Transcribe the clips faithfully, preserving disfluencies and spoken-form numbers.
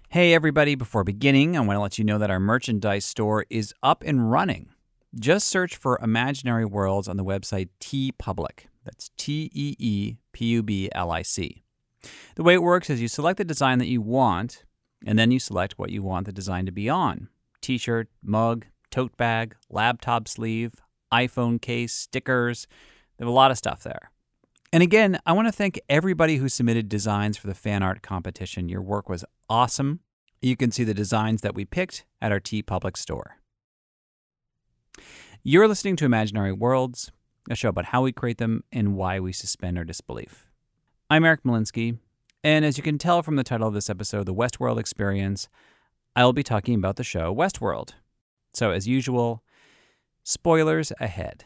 Hey everybody, before beginning, I want to let you know that our merchandise store is up and running. Just search for Imaginary Worlds on the website TeePublic. That's T E E P U B L I C. The way it works is you select the design that you want, and then you select what you want the design to be on. T-shirt, mug, tote bag, laptop sleeve, iPhone case, stickers. They have a lot of stuff there. And again, I want to thank everybody who submitted designs for the fan art competition. Your work was awesome. You can see the designs that we picked at our TeePublic store. You're listening to Imaginary Worlds, a show about how we create them and why we suspend our disbelief. I'm Eric Molinsky, and as you can tell from the title of this episode, The Westworld Experience, I'll be talking about the show Westworld. So as usual, spoilers ahead.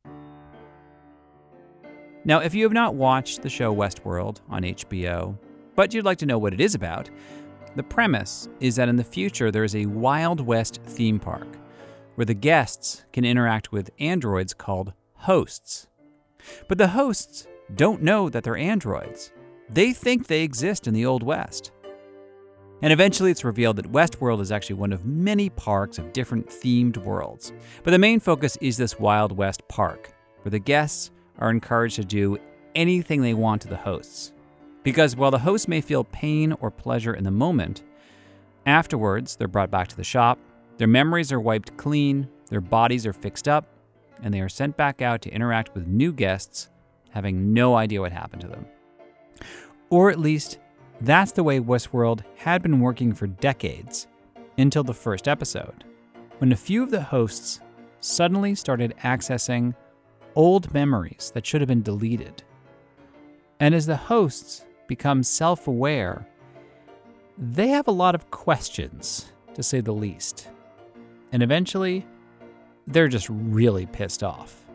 Now, if you have not watched the show Westworld on H B O, but you'd like to know what it is about, the premise is that in the future there is a Wild West theme park where the guests can interact with androids called hosts. But the hosts don't know that they're androids. They think they exist in the Old West. And eventually it's revealed that Westworld is actually one of many parks of different themed worlds. But the main focus is this Wild West park, where the guests are encouraged to do anything they want to the hosts. Because while the hosts may feel pain or pleasure in the moment, afterwards they're brought back to the shop, their memories are wiped clean, their bodies are fixed up, and they are sent back out to interact with new guests, having no idea what happened to them. Or at least, that's the way Westworld had been working for decades, until the first episode, when a few of the hosts suddenly started accessing old memories that should have been deleted. And as the hosts become self-aware, they have a lot of questions, to say the least. And eventually, they're just really pissed off.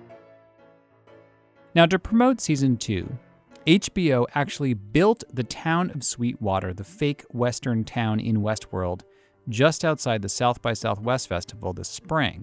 Now, to promote season two, H B O actually built the town of Sweetwater, the fake western town in Westworld, just outside the South by Southwest Festival this spring.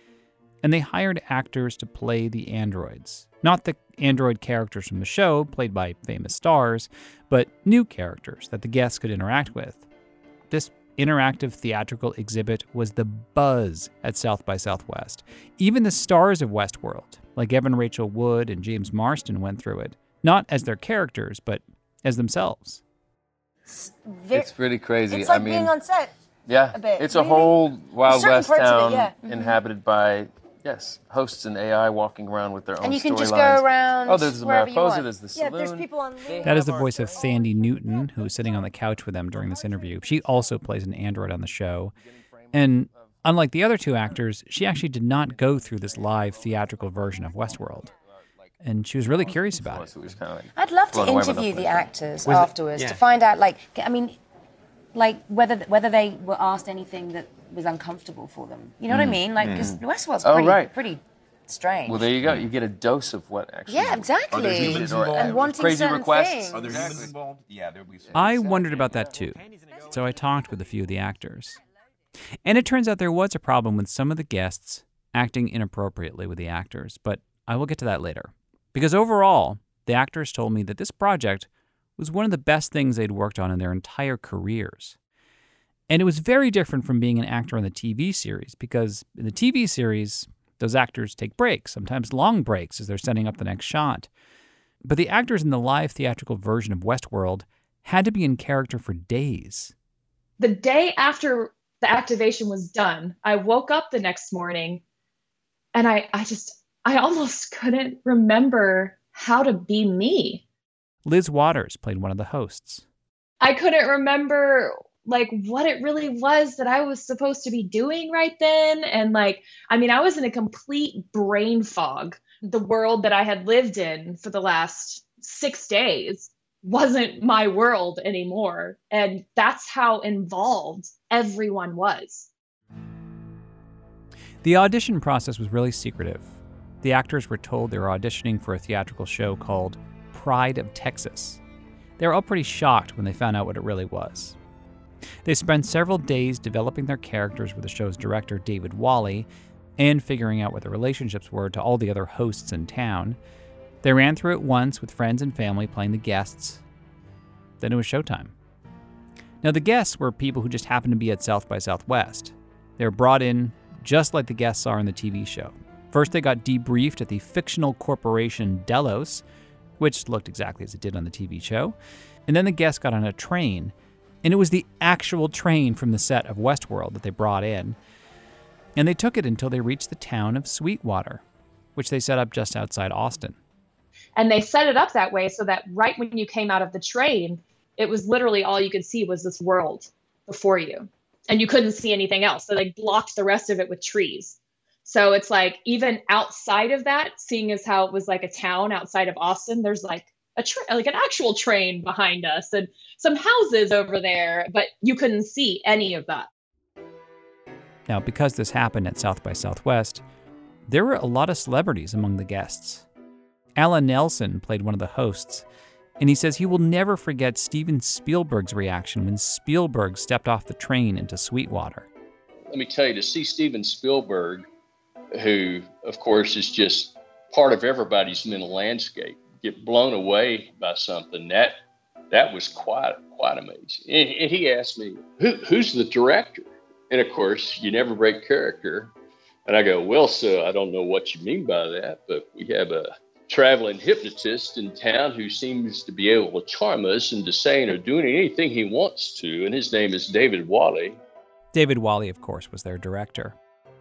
And they hired actors to play the androids. Not the android characters from the show, played by famous stars, but new characters that the guests could interact with. This interactive theatrical exhibit was the buzz at South by Southwest. Even the stars of Westworld, like Evan Rachel Wood and James Marsden, went through it, not as their characters, but as themselves. It's, very, it's pretty crazy. It's like I mean, being on set. Yeah, a bit. it's a really? whole Wild Certain West parts of it, town yeah. Mhm. inhabited by, yes, hosts and A I walking around with their own storylines. And you can just go around. Oh, there's the wherever you Mariposa, want. there's the Yeah, saloon. there's people on. That is the voice of Thandie Newton, who was sitting on the couch with them during this interview. She also plays an android on the show. And unlike the other two actors, she actually did not go through this live theatrical version of Westworld. And she was really curious about it. I'd love to interview the actors afterwards to find out, like, I mean, like whether whether they were asked anything that was uncomfortable for them. You know what I mean? Like, because Westworld's Oh, pretty, right. pretty strange. Well, there you go. You get a dose of what actually. Yeah, exactly. Are there humans or involved? And wanting crazy certain requests. things. Are there humans involved? Yeah, there'll be some. I wondered about that too. So I talked with a few of the actors. And it turns out there was a problem with some of the guests acting inappropriately with the actors, but I will get to that later. Because overall, the actors told me that this project was one of the best things they'd worked on in their entire careers. And it was very different from being an actor on the T V series, because in the T V series, those actors take breaks, sometimes long breaks as they're setting up the next shot. But the actors in the live theatrical version of Westworld had to be in character for days. The day after the activation was done, I woke up the next morning and I, I just, I almost couldn't remember how to be me. Liz Waters played one of the hosts. I couldn't remember like what it really was that I was supposed to be doing right then. And like, I mean, I was in a complete brain fog. The world that I had lived in for the last six days wasn't my world anymore. And that's how involved everyone was. The audition process was really secretive. The actors were told they were auditioning for a theatrical show called Pride of Texas. They were all pretty shocked when they found out what it really was. They spent several days developing their characters with the show's director, David Wally, and figuring out what the relationships were to all the other hosts in town. They ran through it once with friends and family playing the guests. Then it was showtime. Now, the guests were people who just happened to be at South by Southwest. They were brought in just like the guests are in the T V show. First, they got debriefed at the fictional corporation Delos, which looked exactly as it did on the T V show. And then the guests got on a train, and it was the actual train from the set of Westworld that they brought in. And they took it until they reached the town of Sweetwater, which they set up just outside Austin. And they set it up that way so that right when you came out of the train, it was literally all you could see was this world before you. And you couldn't see anything else. So they blocked the rest of it with trees. So it's like, even outside of that, seeing as how it was like a town outside of Austin, there's like a tra- like an actual train behind us and some houses over there, but you couldn't see any of that. Now, because this happened at South by Southwest, there were a lot of celebrities among the guests. Alan Nelson played one of the hosts, and he says he will never forget Steven Spielberg's reaction when Spielberg stepped off the train into Sweetwater. Let me tell you, to see Steven Spielberg, who, of course, is just part of everybody's mental landscape, get blown away by something, that that was quite quite amazing. And, and he asked me, Who, who's the director? And, of course, you never break character. And I go, well, sir, I don't know what you mean by that, but we have a traveling hypnotist in town who seems to be able to charm us into saying or doing anything he wants to, and his name is David Wally. David Wally, of course, was their director.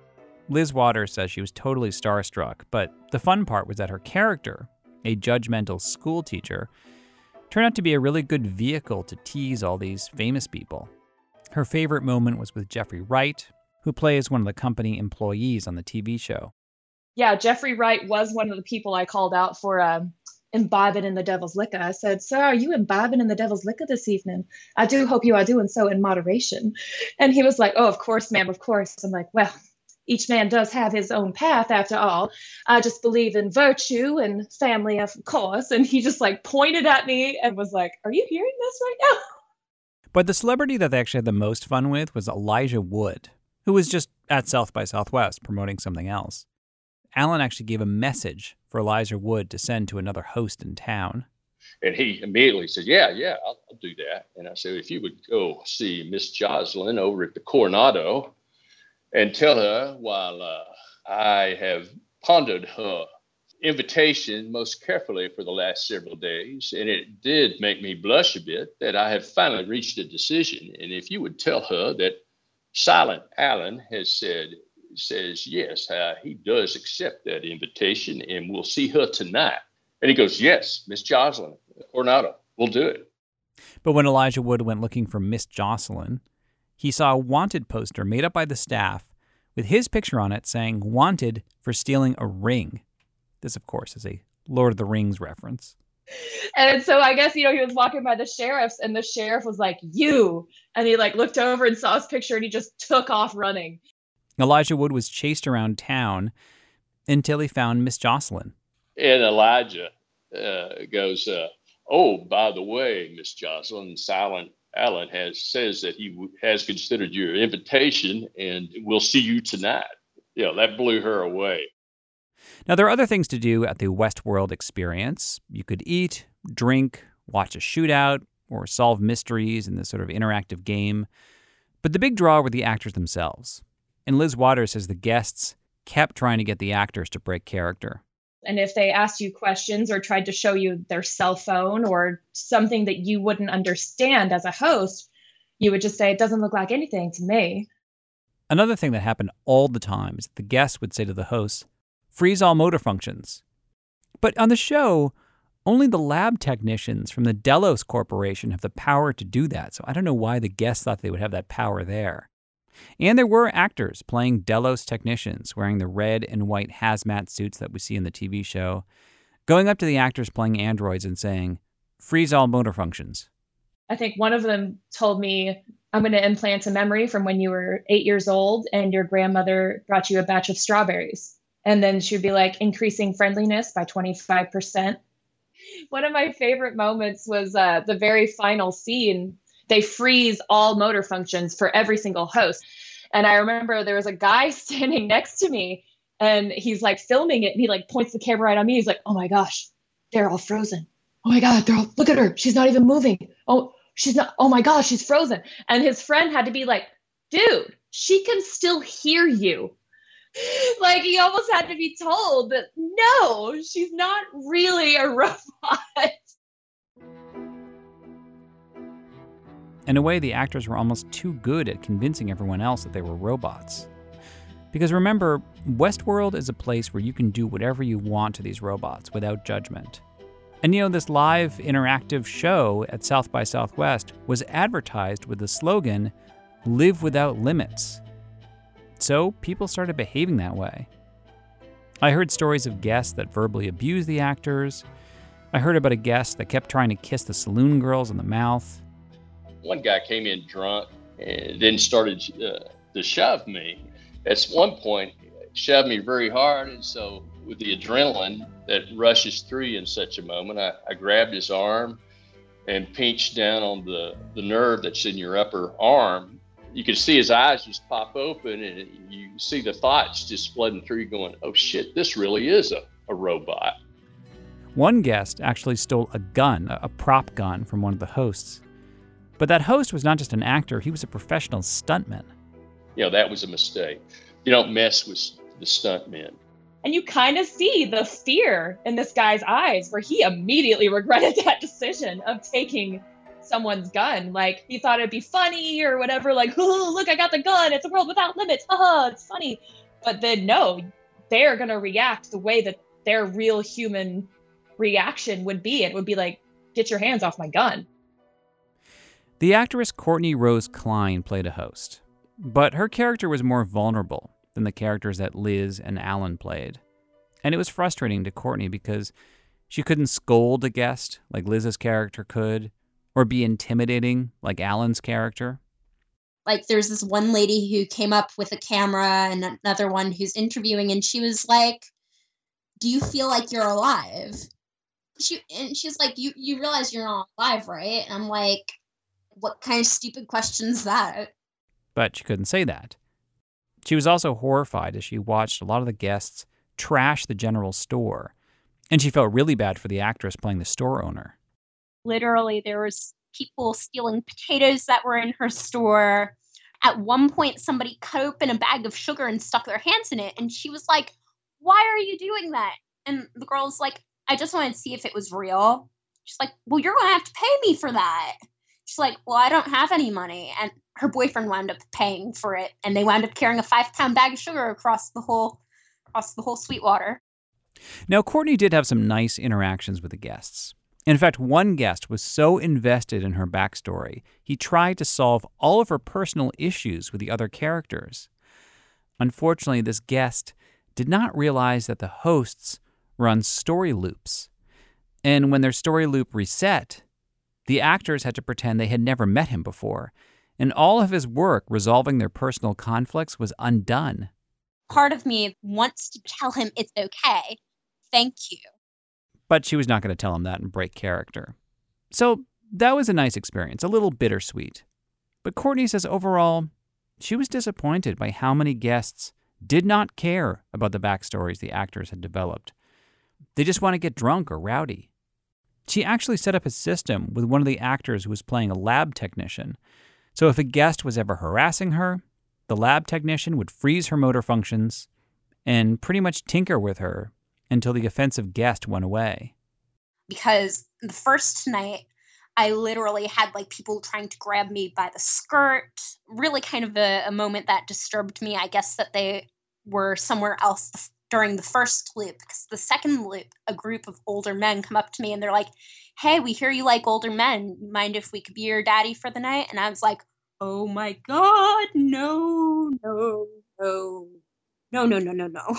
Liz Waters says she was totally starstruck, but the fun part was that her character, a judgmental school teacher, turned out to be a really good vehicle to tease all these famous people. Her favorite moment was with Jeffrey Wright, who plays one of the company employees on the T V show. Yeah, Jeffrey Wright was one of the people I called out for um, imbibing in the devil's liquor. I said, sir, are you imbibing in the devil's liquor this evening? I do hope you are doing so in moderation. And he was like, oh, of course, ma'am, of course. I'm like, well, each man does have his own path after all. I just believe in virtue and family, of course. And he just like pointed at me and was like, are you hearing this right now? But the celebrity that they actually had the most fun with was Elijah Wood, who was just at South by Southwest promoting something else. Alan actually gave a message for Elijah Wood to send to another host in town. And he immediately said, yeah, yeah, I'll, I'll do that. And I said, if you would go see Miss Jocelyn over at the Coronado and tell her while uh, I have pondered her invitation most carefully for the last several days, and it did make me blush a bit, that I have finally reached a decision. And if you would tell her that Silent Alan has said, says, yes, uh, he does accept that invitation, and we'll see her tonight. And he goes, yes, Miss Jocelyn, Coronado, we'll do it. But when Elijah Wood went looking for Miss Jocelyn, he saw a wanted poster made up by the staff with his picture on it saying, wanted for stealing a ring. This, of course, is a Lord of the Rings reference. And so I guess, you know, he was walking by the sheriff's, and the sheriff was like, you. And he like looked over and saw his picture, and he just took off running. Elijah Wood was chased around town until he found Miss Jocelyn. And Elijah uh, goes, uh, oh, by the way, Miss Jocelyn, Silent Alan has says that he w- has considered your invitation, and we'll see you tonight. You know, that blew her away. Now, there are other things to do at the Westworld experience. You could eat, drink, watch a shootout, or solve mysteries in this sort of interactive game. But the big draw were the actors themselves. And Liz Waters says the guests kept trying to get the actors to break character. And if they asked you questions or tried to show you their cell phone or something that you wouldn't understand as a host, you would just say, it doesn't look like anything to me. Another thing that happened all the time is that the guests would say to the hosts, freeze all motor functions. But on the show, only the lab technicians from the Delos Corporation have the power to do that. So I don't know why the guests thought they would have that power there. And there were actors playing Delos technicians wearing the red and white hazmat suits that we see in the T V show, going up to the actors playing androids and saying, freeze all motor functions. I think one of them told me, I'm going to implant a memory from when you were eight years old and your grandmother brought you a batch of strawberries. And then she'd be like, increasing friendliness by twenty-five percent. One of my favorite moments was uh, the very final scene. They freeze all motor functions for every single host. And I remember there was a guy standing next to me, and he's like filming it, and he like points the camera right on me. He's like, oh my gosh, they're all frozen. Oh my God, they're all, look at her. She's not even moving. Oh, she's not, oh my gosh, she's frozen. And his friend had to be like, dude, she can still hear you. Like, he almost had to be told that, no, she's not really a robot. In a way, the actors were almost too good at convincing everyone else that they were robots. Because remember, Westworld is a place where you can do whatever you want to these robots without judgment. And you know, this live interactive show at South by Southwest was advertised with the slogan, "Live without limits." So people started behaving that way. I heard stories of guests that verbally abused the actors. I heard about a guest that kept trying to kiss the saloon girls in the mouth. One guy came in drunk and then started uh, to shove me. At one point, shoved me very hard, and so with the adrenaline that rushes through you in such a moment, I, I grabbed his arm and pinched down on the, the nerve that's in your upper arm. You could see his eyes just pop open, and you see the thoughts just flooding through you going, oh shit, this really is a, a robot. One guest actually stole a gun, a prop gun, from one of the hosts. But that host was not just an actor, he was a professional stuntman. You know, that was a mistake. You don't mess with the stuntmen. And you kind of see the fear in this guy's eyes where he immediately regretted that decision of taking someone's gun. Like, he thought it'd be funny or whatever, like, oh, look, I got the gun. It's a world without limits. Haha, it's funny. But then, no, they're going to react the way that their real human reaction would be. It would be like, get your hands off my gun. The actress Courtney Rose Klein played a host, but her character was more vulnerable than the characters that Liz and Alan played. And it was frustrating to Courtney because she couldn't scold a guest like Liz's character could, or be intimidating like Alan's character. Like, there's this one lady who came up with a camera and another one who's interviewing, and she was like, do you feel like you're alive? She and she's like, you, you realize you're not alive, right? And I'm like, what kind of stupid question is that? But she couldn't say that. She was also horrified as she watched a lot of the guests trash the general store, and she felt really bad for the actress playing the store owner. Literally, there was people stealing potatoes that were in her store. At one point, somebody cut open a bag of sugar and stuck their hands in it, and she was like, why are you doing that? And the girl's like, I just wanted to see if it was real. She's like, well, you're going to have to pay me for that. She's like, well, I don't have any money. And her boyfriend wound up paying for it. And they wound up carrying a five pound bag of sugar across the whole, across the whole Sweetwater. Now, Courtney did have some nice interactions with the guests. In fact, one guest was so invested in her backstory, he tried to solve all of her personal issues with the other characters. Unfortunately, this guest did not realize that the hosts run story loops. And when their story loop reset, the actors had to pretend they had never met him before, and all of his work resolving their personal conflicts was undone. Part of me wants to tell him it's okay. Thank you. But she was not going to tell him that and break character. So that was a nice experience, a little bittersweet. But Courtney says overall, she was disappointed by how many guests did not care about the backstories the actors had developed. They just want to get drunk or rowdy. She actually set up a system with one of the actors who was playing a lab technician. So if a guest was ever harassing her, the lab technician would freeze her motor functions and pretty much tinker with her until the offensive guest went away. Because the first night, I literally had like people trying to grab me by the skirt. Really kind of a, a moment that disturbed me. I guess that they were somewhere else during the first loop, because the second loop, a group of older men come up to me and they're like, hey, we hear you like older men. Mind if we could be your daddy for the night? And I was like, oh my God, no, no, no, no, no, no, no, no.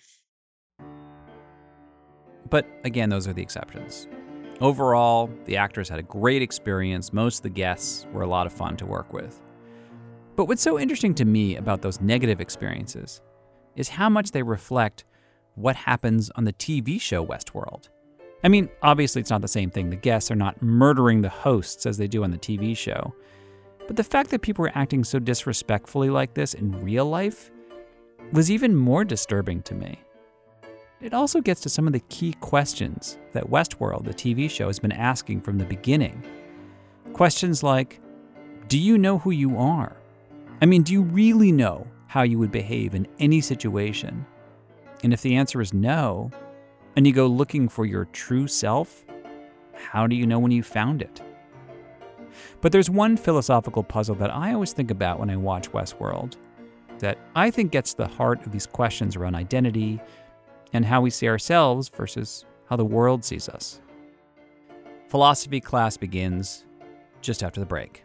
But again, those are the exceptions. Overall, the actors had a great experience. Most of the guests were a lot of fun to work with. But what's so interesting to me about those negative experiences is how much they reflect what happens on the T V show Westworld. I mean, obviously it's not the same thing. The guests are not murdering the hosts as they do on the T V show. But the fact that people were acting so disrespectfully like this in real life was even more disturbing to me. It also gets to some of the key questions that Westworld, the T V show, has been asking from the beginning. Questions like, do you know who you are? I mean, do you really know how you would behave in any situation? And if the answer is no, and you go looking for your true self, how do you know when you found it? But there's one philosophical puzzle that I always think about when I watch Westworld that I think gets to the heart of these questions around identity and how we see ourselves versus how the world sees us. Philosophy class begins just after the break.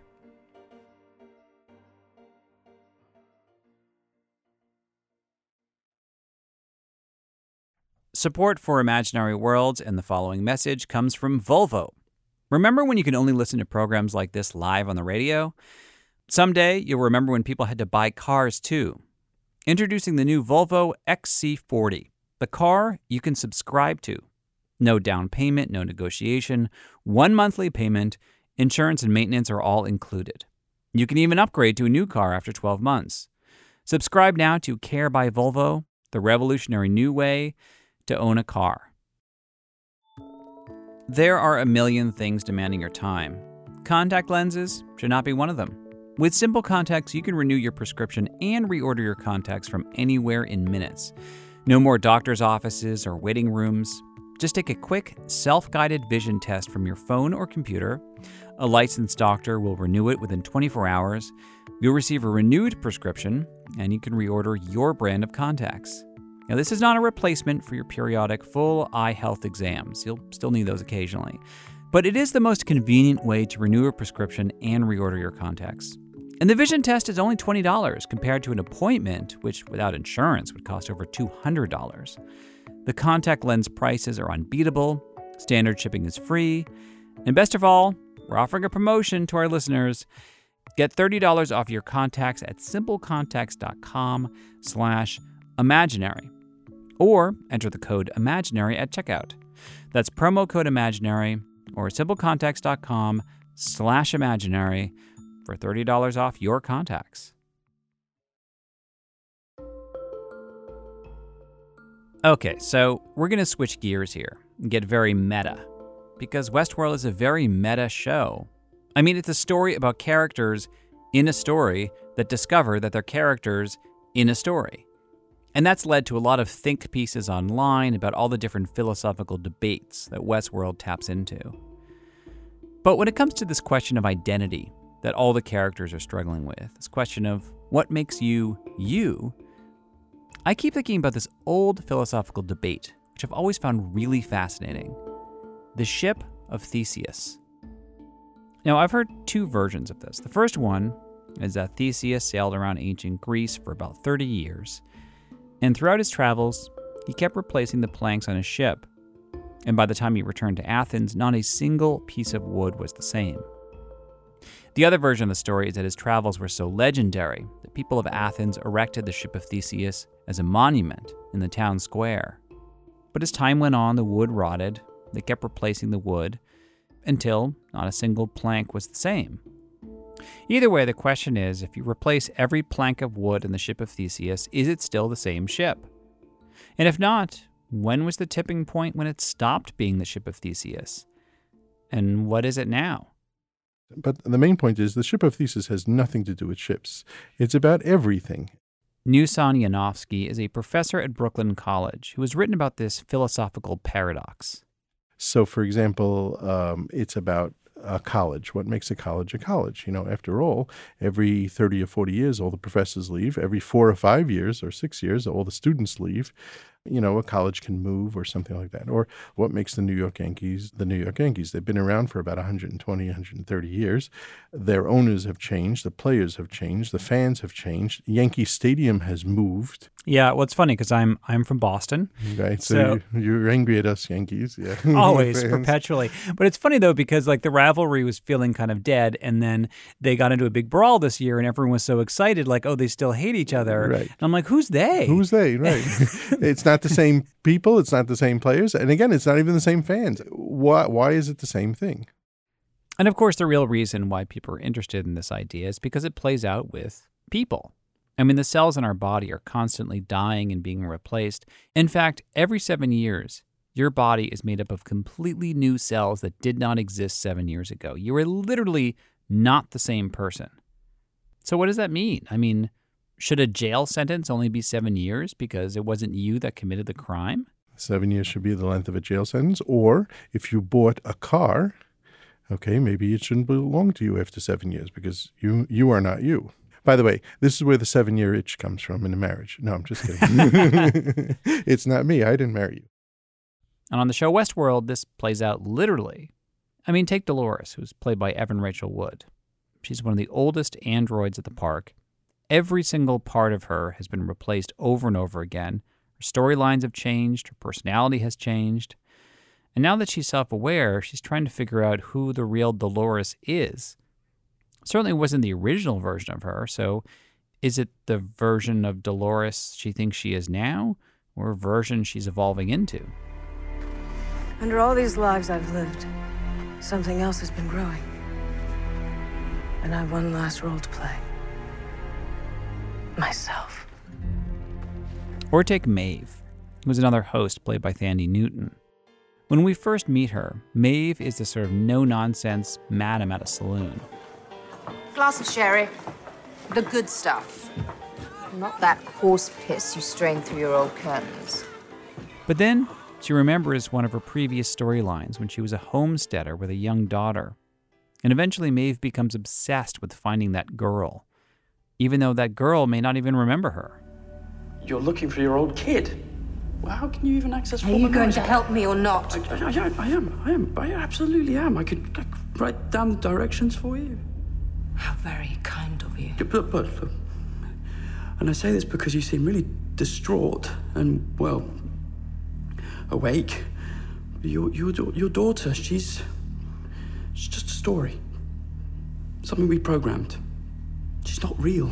Support for Imaginary Worlds and the following message comes from Volvo. Remember when you could only listen to programs like this live on the radio? Someday, you'll remember when people had to buy cars too. Introducing the new Volvo X C forty, the car you can subscribe to. No down payment, no negotiation, one monthly payment, insurance and maintenance are all included. You can even upgrade to a new car after twelve months. Subscribe now to Care by Volvo, the revolutionary new way to own a car. There are a million things demanding your time. Contact lenses should not be one of them. With Simple Contacts, you can renew your prescription and reorder your contacts from anywhere in minutes. No more doctor's offices or waiting rooms. Just take a quick, self-guided vision test from your phone or computer. A licensed doctor will renew it within twenty-four hours. You'll receive a renewed prescription, and you can reorder your brand of contacts. Now, this is not a replacement for your periodic full eye health exams. You'll still need those occasionally. But it is the most convenient way to renew a prescription and reorder your contacts. And the vision test is only twenty dollars compared to an appointment, which without insurance would cost over two hundred dollars. The contact lens prices are unbeatable, standard shipping is free, and best of all, we're offering a promotion to our listeners. Get thirty dollars off your contacts at simplecontacts.com slash imaginary, or enter the code imaginary at checkout. That's promo code imaginary or simplecontacts.com slash imaginary for thirty dollars off your contacts. Okay, so we're going to switch gears here and get very meta, because Westworld is a very meta show. I mean, it's a story about characters in a story that discover that they're characters in a story. And that's led to a lot of think pieces online about all the different philosophical debates that Westworld taps into. But when it comes to this question of identity that all the characters are struggling with, this question of what makes you, you, I keep thinking about this old philosophical debate, which I've always found really fascinating. The ship of Theseus. Now, I've heard two versions of this. The first one is that Theseus sailed around ancient Greece for about thirty years, and throughout his travels, he kept replacing the planks on his ship. And by the time he returned to Athens, not a single piece of wood was the same. The other version of the story is that his travels were so legendary that people of Athens erected the ship of Theseus as a monument in the town square. But as time went on, the wood rotted. They kept replacing the wood until not a single plank was the same. Either way, the question is, if you replace every plank of wood in the ship of Theseus, is it still the same ship? And if not, when was the tipping point when it stopped being the ship of Theseus? And what is it now? But the main point is the ship of Theseus has nothing to do with ships. It's about everything. Nusan Yanofsky is a professor at Brooklyn College who has written about this philosophical paradox. So, for example, um, it's about a college. What makes a college a college? You know, after all, every thirty or forty years, all the professors leave. Every four or five years or six years, all the students leave. You know, a college can move or something like that. Or what makes the New York Yankees the New York Yankees? They've been around for about one hundred twenty, one hundred thirty years. Their owners have changed. The players have changed. The fans have changed. Yankee Stadium has moved. Yeah, well, it's funny because I'm I'm from Boston. Right, so, so you, you're angry at us Yankees. Yeah, always, perpetually. But it's funny, though, because like the rivalry was feeling kind of dead, and then they got into a big brawl this year, and everyone was so excited, like, oh, they still hate each other. Right. And I'm like, who's they? Who's they? Right. It's not the same people. It's not the same players. And again, it's not even the same fans. Why, why is it the same thing? And of course, the real reason why people are interested in this idea is because it plays out with people. I mean, the cells in our body are constantly dying and being replaced. In fact, every seven years, your body is made up of completely new cells that did not exist seven years ago. You are literally not the same person. So what does that mean? I mean, should a jail sentence only be seven years because it wasn't you that committed the crime? Seven years should be the length of a jail sentence. Or if you bought a car, okay, maybe it shouldn't belong to you after seven years because you you are not you. By the way, this is where the seven-year itch comes from in a marriage. No, I'm just kidding. It's not me. I didn't marry you. And on the show Westworld, this plays out literally. I mean, take Dolores, who's played by Evan Rachel Wood. She's one of the oldest androids at the park. Every single part of her has been replaced over and over again. Her storylines have changed. Her personality has changed. And now that she's self-aware, she's trying to figure out who the real Dolores is. Certainly wasn't the original version of her, so is it the version of Dolores she thinks she is now, or a version she's evolving into? Under all these lives I've lived, something else has been growing. And I have one last role to play. Myself. Or take Maeve, who's another host played by Thandie Newton. When we first meet her, Maeve is the sort of no-nonsense madam at a saloon. Glass of sherry. The good stuff. Not that horse piss you strain through your old curtains. But then she remembers one of her previous storylines when she was a homesteader with a young daughter. And eventually Maeve becomes obsessed with finding that girl, even though that girl may not even remember her. You're looking for your old kid? Well, how can you even access... Are you going to help me or not? I, I, I, I am, I am, I absolutely am. I could, I could write down the directions for you. How very kind of you. But, but, look, and I say this because you seem really distraught and, well, awake. Your, your, your daughter, she's, she's just a story. Something we programmed. She's not real.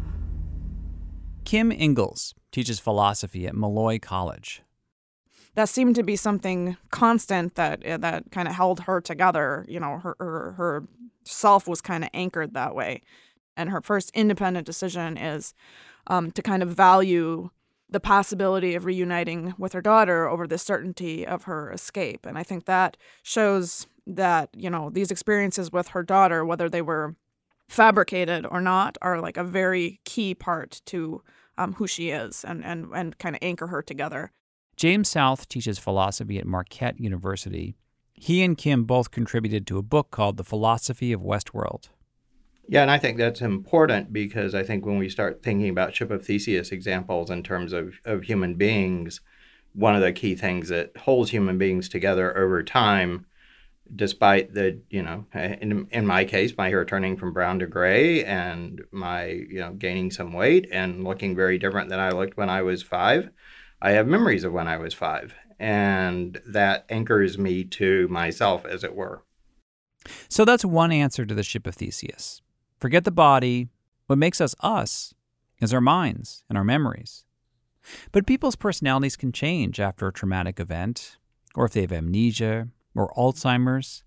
Kim Ingalls teaches philosophy at Molloy College. That seemed to be something constant that that kind of held her together. You know, her her, her self was kind of anchored that way. And her first independent decision is um, to kind of value the possibility of reuniting with her daughter over the certainty of her escape. And I think that shows that, you know, these experiences with her daughter, whether they were fabricated or not, are like a very key part to um, who she is and, and, and kind of anchor her together. James South teaches philosophy at Marquette University. He and Kim both contributed to a book called The Philosophy of Westworld. Yeah, and I think that's important because I think when we start thinking about Ship of Theseus examples in terms of, of human beings, one of the key things that holds human beings together over time, despite the, you know, in, in my case, my hair turning from brown to gray and my, you know, gaining some weight and looking very different than I looked when I was five, I have memories of when I was five. And that anchors me to myself, as it were. So that's one answer to the Ship of Theseus. Forget the body. What makes us us is our minds and our memories. But people's personalities can change after a traumatic event, or if they have amnesia or Alzheimer's.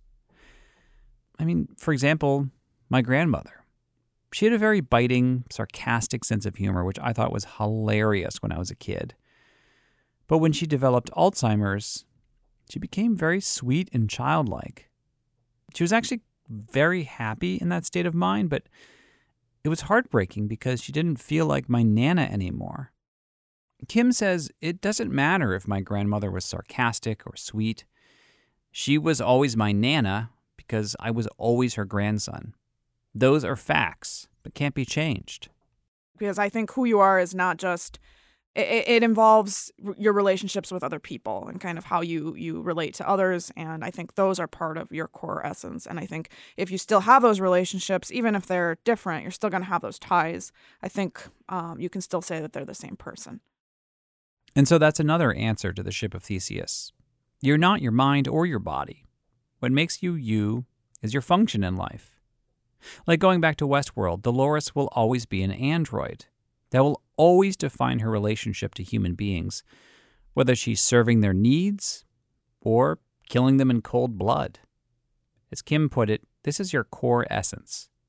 I mean, for example, my grandmother. She had a very biting, sarcastic sense of humor, which I thought was hilarious when I was a kid. But when she developed Alzheimer's, she became very sweet and childlike. She was actually very happy in that state of mind, but it was heartbreaking because she didn't feel like my Nana anymore. Kim says it doesn't matter if my grandmother was sarcastic or sweet. She was always my Nana because I was always her grandson. Those are facts, but can't be changed. Because I think who you are is not just... It, it involves your relationships with other people and kind of how you, you relate to others. And I think those are part of your core essence. And I think if you still have those relationships, even if they're different, you're still going to have those ties. I think um, you can still say that they're the same person. And so that's another answer to the Ship of Theseus. You're not your mind or your body. What makes you you is your function in life. Like going back to Westworld, Dolores will always be an android. That will always define her relationship to human beings, whether she's serving their needs or killing them in cold blood. As Kim put it, this is your core essence.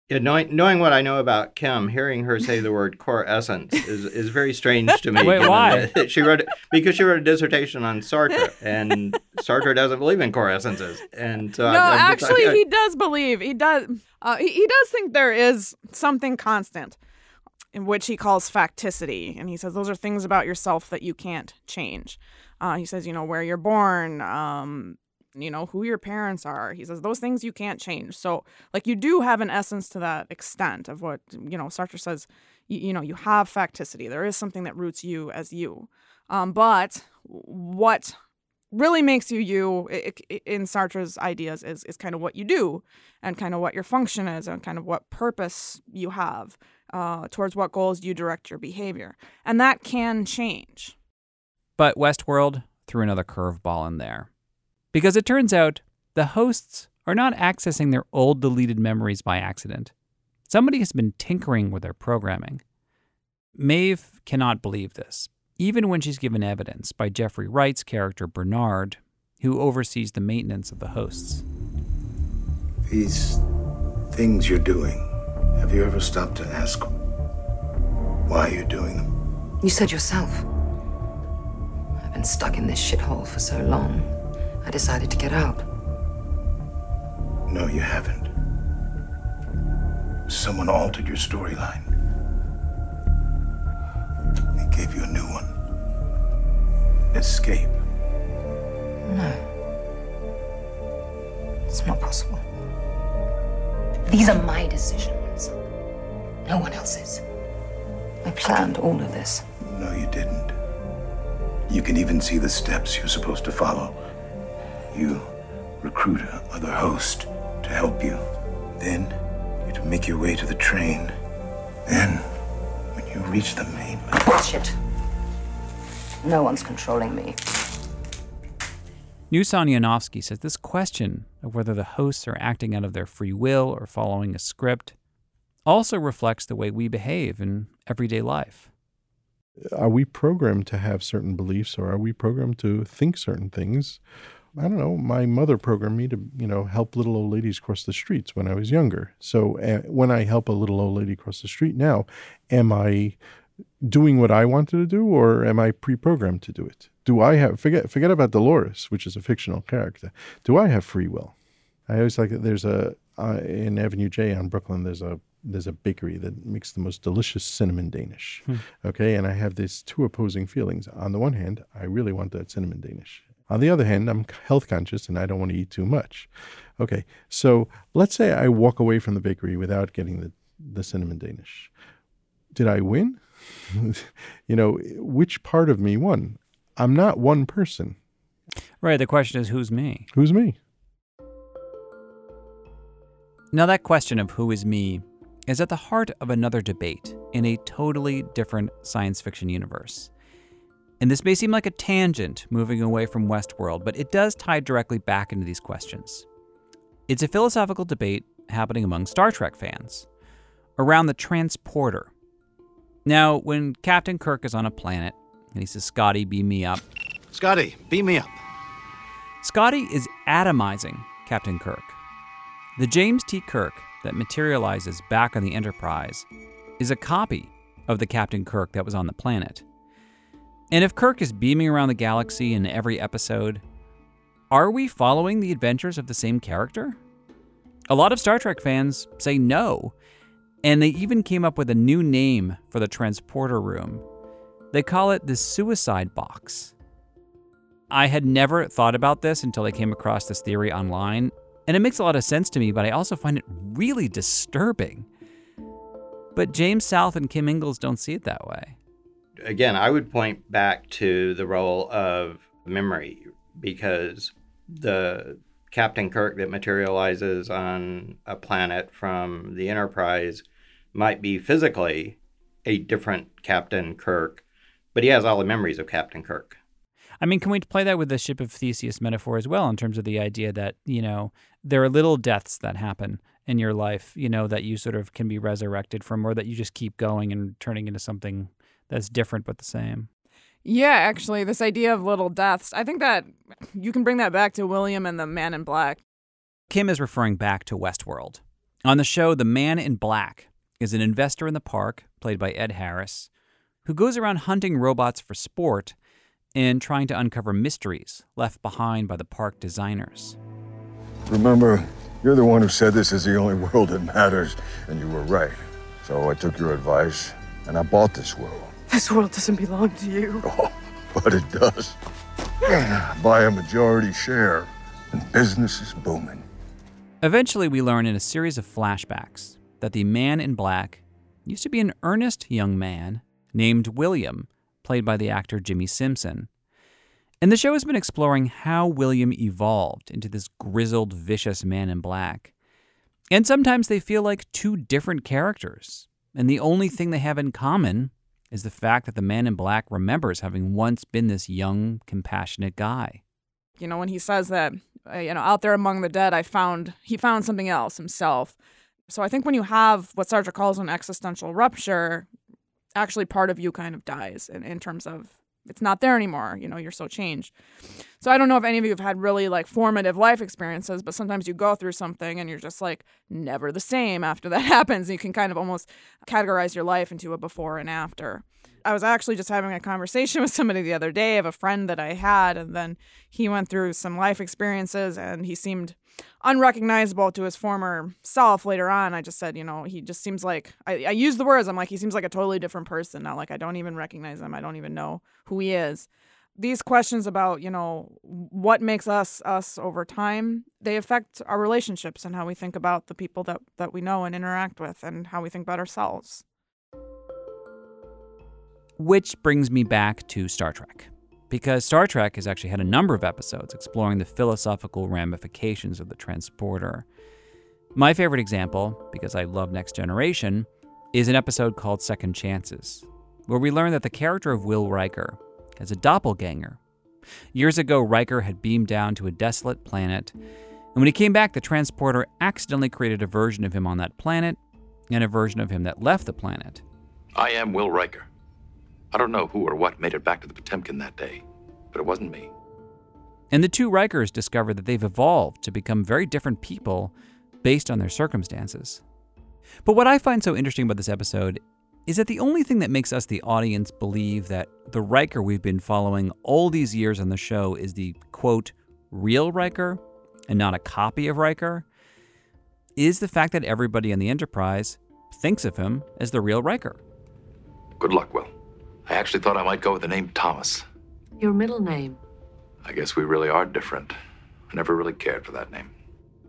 Yeah, knowing knowing what I know about Kim, hearing her say the word core essence is, is very strange to me. Wait, why? She wrote because she wrote a dissertation on Sartre, and Sartre doesn't believe in core essences. And so no, I'm, I'm actually, just, I, he does believe. He does. Uh, he, he does think there is something constant, in which he calls facticity, and he says those are things about yourself that you can't change. Uh, he says, you know, where you're born. Um, you know, who your parents are. He says those things you can't change. So, like, you do have an essence to that extent of what, you know, Sartre says, you, you know, you have facticity. There is something that roots you as you. Um, but what really makes you you it, it, in Sartre's ideas is, is kind of what you do and kind of what your function is and kind of what purpose you have uh, towards what goals you direct your behavior. And that can change. But Westworld threw another curveball in there. Because it turns out the hosts are not accessing their old deleted memories by accident. Somebody has been tinkering with their programming. Maeve cannot believe this, even when she's given evidence by Jeffrey Wright's character Bernard, who oversees the maintenance of the hosts. These things you're doing, have you ever stopped to ask why you're doing them? You said yourself. I've been stuck in this shithole for so long. I decided to get out. No, you haven't. Someone altered your storyline. They gave you a new one. Escape. No. It's not possible. These are my decisions. No one else's. I planned all of this. No, you didn't. You can even see the steps you're supposed to follow. You recruit another host to help you. Then you to make your way to the train. Then, when you reach the main... Bullshit. No one's controlling me. Nusan Yanovsky says this question of whether the hosts are acting out of their free will or following a script also reflects the way we behave in everyday life. Are we programmed to have certain beliefs, or are we programmed to think certain things? I don't know. My mother programmed me to, you know, help little old ladies cross the streets when I was younger. So uh, when I help a little old lady cross the street now, am I doing what I wanted to do, or am I pre-programmed to do it? Do I have, forget forget about Dolores, which is a fictional character. Do I have free will? I always like that there's a, uh, in Avenue J on Brooklyn, there's a there's a bakery that makes the most delicious cinnamon Danish. Hmm. Okay, and I have these two opposing feelings. On the one hand, I really want that cinnamon Danish. On the other hand, I'm health conscious and I don't want to eat too much. Okay, so let's say I walk away from the bakery without getting the, the cinnamon Danish. Did I win? You know, which part of me won? I'm not one person. Right, the question is, who's me? Who's me? Now that question of who is me is at the heart of another debate in a totally different science fiction universe. And this may seem like a tangent moving away from Westworld, but it does tie directly back into these questions. It's a philosophical debate happening among Star Trek fans around the transporter. Now, when Captain Kirk is on a planet and he says, "Scotty, beam me up." Scotty, beam me up. Scotty is atomizing Captain Kirk. The James T. Kirk that materializes back on the Enterprise is a copy of the Captain Kirk that was on the planet. And if Kirk is beaming around the galaxy in every episode, are we following the adventures of the same character? A lot of Star Trek fans say no, and they even came up with a new name for the transporter room. They call it the suicide box. I had never thought about this until I came across this theory online, and it makes a lot of sense to me, but I also find it really disturbing. But James South and Kim Ingalls don't see it that way. Again, I would point back to the role of memory, because the Captain Kirk that materializes on a planet from the Enterprise might be physically a different Captain Kirk, but he has all the memories of Captain Kirk. I mean, can we play that with the Ship of Theseus metaphor as well, in terms of the idea that, you know, there are little deaths that happen in your life, you know, that you sort of can be resurrected from, or that you just keep going and turning into something that's different but the same? Yeah, actually, this idea of little deaths, I think that you can bring that back to William and the Man in Black. Kim is referring back to Westworld. On the show, the man in black is an investor in the park, played by Ed Harris, who goes around hunting robots for sport and trying to uncover mysteries left behind by the park designers. Remember, you're the one who said this is the only world that matters, and you were right. So I took your advice, and I bought this world. This world doesn't belong to you. Oh, but it does. Buy a majority share, and business is booming. Eventually, we learn in a series of flashbacks that the man in black used to be an earnest young man named William, played by the actor Jimmy Simpson. And the show has been exploring how William evolved into this grizzled, vicious man in black. And sometimes they feel like two different characters, and the only thing they have in common is the fact that the man in black remembers having once been this young, compassionate guy. You know, when he says that, uh, you know, out there among the dead, I found, he found something else himself. So I think when you have what Sartre calls an existential rupture, actually part of you kind of dies in, in terms of it's not there anymore. You know, you're so changed. So I don't know if any of you have had really like formative life experiences, but sometimes you go through something and you're just like never the same after that happens. You can kind of almost categorize your life into a before and after. I was actually just having a conversation with somebody the other day of a friend that I had, and then he went through some life experiences and he seemed unrecognizable to his former self later on. I just said, you know, he just seems like, I, I use the words, I'm like, he seems like a totally different person now. Like, I don't even recognize him. I don't even know who he is. These questions about, you know, what makes us us over time, they affect our relationships and how we think about the people that, that we know and interact with and how we think about ourselves. Which brings me back to Star Trek, because Star Trek has actually had a number of episodes exploring the philosophical ramifications of the transporter. My favorite example, because I love Next Generation, is an episode called Second Chances, where we learn that the character of Will Riker has a doppelganger. Years ago, Riker had beamed down to a desolate planet, and when he came back, the transporter accidentally created a version of him on that planet and a version of him that left the planet. I am Will Riker. I don't know who or what made it back to the Potemkin that day, but it wasn't me. And the two Rikers discover that they've evolved to become very different people based on their circumstances. But what I find so interesting about this episode is that the only thing that makes us, the audience, believe that the Riker we've been following all these years on the show is the, quote, real Riker and not a copy of Riker, is the fact that everybody on the Enterprise thinks of him as the real Riker. Good luck, Will. I actually thought I might go with the name Thomas. Your middle name? I guess we really are different. I never really cared for that name.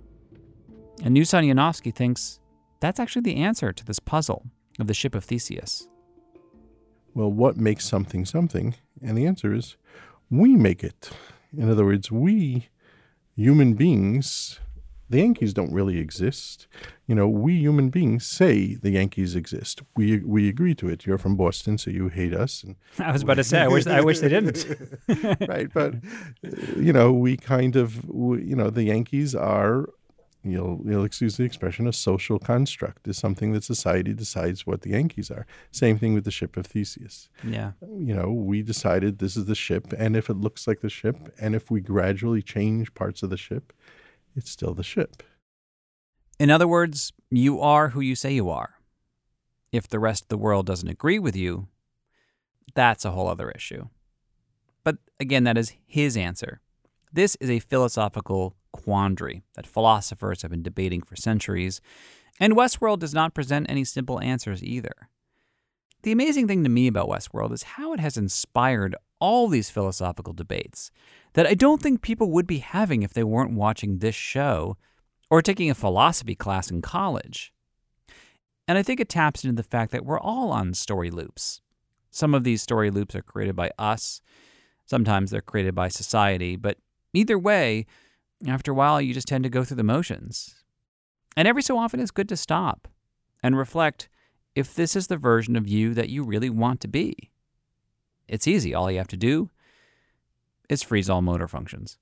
And Nusan Yanovsky thinks that's actually the answer to this puzzle of the ship of Theseus. Well, what makes something something? And the answer is, we make it. In other words, we, human beings, the Yankees don't really exist. You know, we human beings say the Yankees exist. We we agree to it. You're from Boston, so you hate us. And I was about to say, I wish I wish they didn't. Right, but you know, we kind of, we, you know, the Yankees are, you'll you'll excuse the expression, a social construct. Is something that society decides what the Yankees are. Same thing with the ship of Theseus. Yeah. You know, we decided this is the ship, and if it looks like the ship, and if we gradually change parts of the ship, it's still the ship. In other words, you are who you say you are. If the rest of the world doesn't agree with you, that's a whole other issue. But again, that is his answer. This is a philosophical quandary that philosophers have been debating for centuries, and Westworld does not present any simple answers either. The amazing thing to me about Westworld is how it has inspired all these philosophical debates that I don't think people would be having if they weren't watching this show or taking a philosophy class in college. And I think it taps into the fact that we're all on story loops. Some of these story loops are created by us. Sometimes they're created by society. But either way, after a while, you just tend to go through the motions. And every so often, it's good to stop and reflect if this is the version of you that you really want to be. It's easy. All you have to do is freeze all motor functions.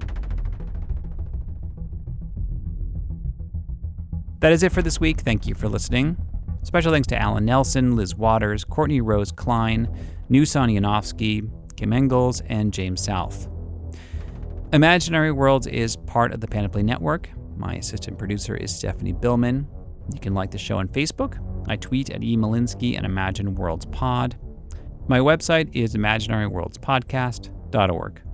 That is it for this week. Thank you for listening. Special thanks to Alan Nelson, Liz Waters, Courtney Rose Klein, Nusan Yanovsky, Kim Engels, and James South. Imaginary Worlds is part of the Panoply Network. My assistant producer is Stephanie Billman. You can like the show on Facebook. I tweet at E. Malinsky and Imagine Worlds Pod. My website is imaginary worlds podcast dot org.